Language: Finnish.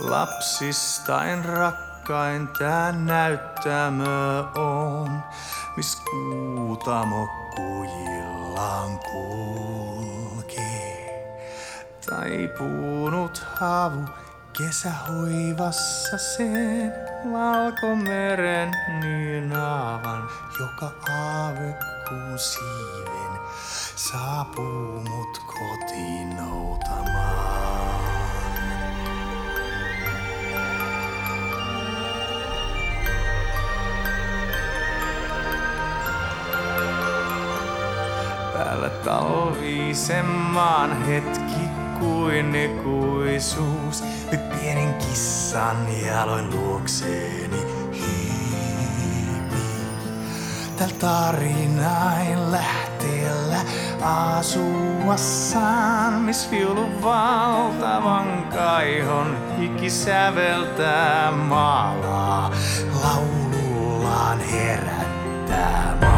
Lapsistain rakkain tää näyttämö on, mis Kuutamo kujillaan kulkee. Taipunut havu kesähoivassa sen, valkomeren nynaavan, joka aavekuun siiven saapuu mut kotiin noutamaan. Päällä talvisen maan hetki kuin ikuisuus. Nyt pienen kissan jaloin luokseeni hiipii. Tällä tarinain lähteellä asuassaan, mis viulun valtavan kaihon hiki säveltää maalaa, laulullaan herättää.